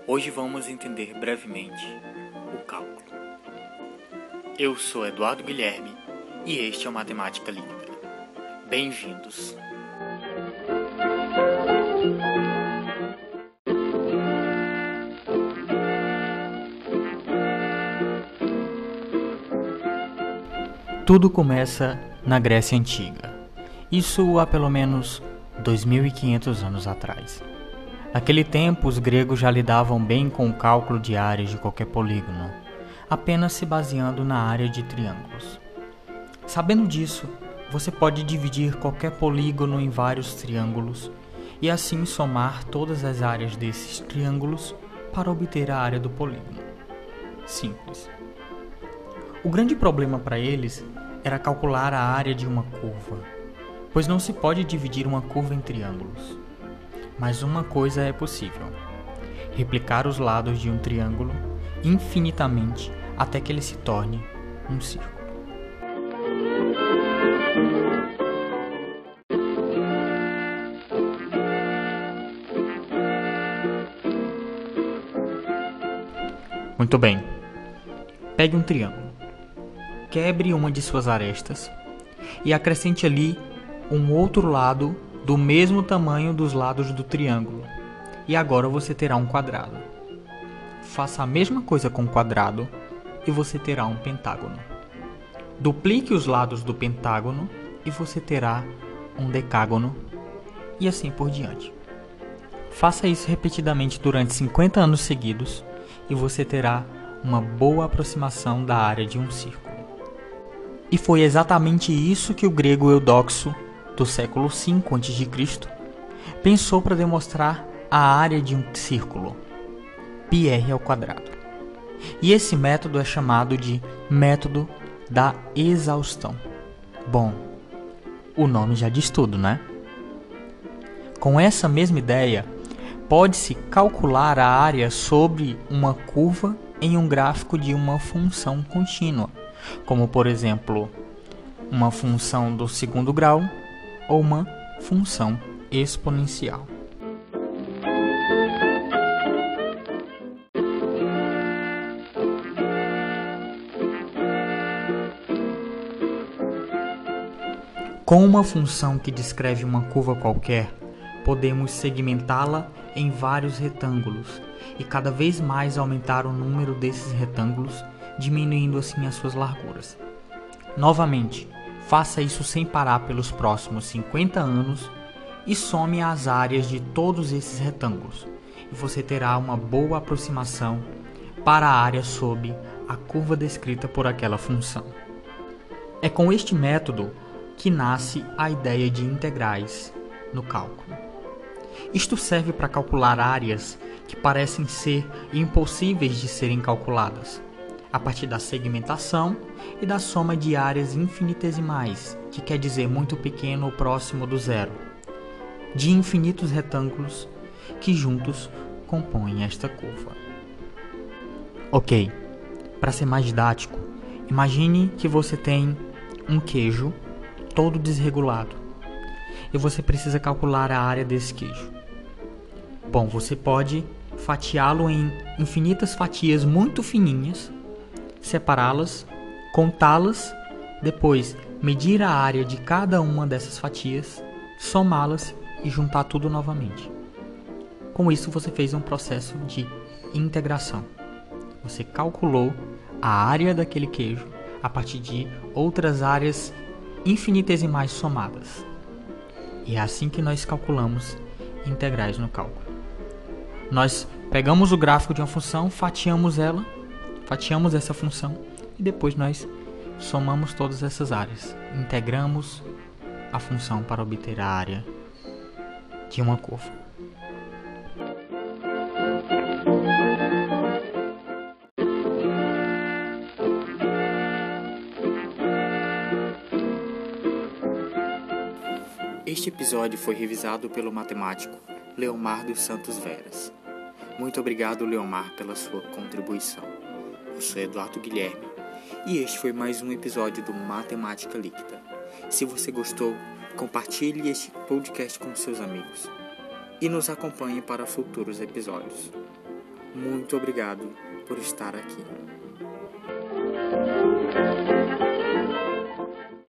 Hoje vamos entender brevemente o cálculo. Eu sou Eduardo Guilherme e este é o Matemática Líquida. Bem-vindos! Tudo começa na Grécia Antiga. Isso há pelo menos 2.500 anos atrás. Naquele tempo, os gregos já lidavam bem com o cálculo de áreas de qualquer polígono, apenas se baseando na área de triângulos. Sabendo disso, você pode dividir qualquer polígono em vários triângulos e assim somar todas as áreas desses triângulos para obter a área do polígono. Simples. O grande problema para eles era calcular a área de uma curva, pois não se pode dividir uma curva em triângulos. Mas uma coisa é possível: replicar os lados de um triângulo infinitamente até que ele se torne um círculo. Muito bem. Pegue um triângulo, quebre uma de suas arestas e acrescente ali um outro lado do mesmo tamanho dos lados do triângulo, e agora você terá um quadrado. Faça a mesma coisa com o quadrado e você terá um pentágono. Duplique os lados do pentágono e você terá um decágono, e assim por diante. Faça isso repetidamente durante 50 anos seguidos e você terá uma boa aproximação da área de um círculo. E foi exatamente isso que o grego Eudoxo, do século V a.C., pensou para demonstrar a área de um círculo, πr². E esse método é chamado de método da exaustão. Bom, o nome já diz tudo, né? Com essa mesma ideia, pode-se calcular a área sobre uma curva em um gráfico de uma função contínua, como por exemplo, uma função do segundo grau ou uma função exponencial. Com uma função que descreve uma curva qualquer, podemos segmentá-la em vários retângulos e cada vez mais aumentar o número desses retângulos, diminuindo assim as suas larguras. Novamente, faça isso sem parar pelos próximos 50 anos e some as áreas de todos esses retângulos, e você terá uma boa aproximação para a área sob a curva descrita por aquela função. É com este método que nasce a ideia de integrais no cálculo. Isto serve para calcular áreas que parecem ser impossíveis de serem calculadas, a partir da segmentação e da soma de áreas infinitesimais, que quer dizer muito pequeno ou próximo do zero, de infinitos retângulos que juntos compõem esta curva. Ok, para ser mais didático, imagine que você tem um queijo todo desregulado e você precisa calcular a área desse queijo. Bom, você pode fatiá-lo em infinitas fatias muito fininhas, separá-las, contá-las, depois medir a área de cada uma dessas fatias, somá-las e juntar tudo novamente. Com isso você fez um processo de integração. Você calculou a área daquele queijo a partir de outras áreas infinitesimais somadas. E é assim que nós calculamos integrais no cálculo. Nós pegamos o gráfico de uma função, fatiamos essa função e depois nós somamos todas essas áreas. Integramos a função para obter a área de uma curva. Este episódio foi revisado pelo matemático Leomar dos Santos Veras. Muito obrigado, Leomar, pela sua contribuição. Eu sou Eduardo Guilherme e este foi mais um episódio do Matemática Líquida. Se você gostou, compartilhe este podcast com seus amigos e nos acompanhe para futuros episódios. Muito obrigado por estar aqui.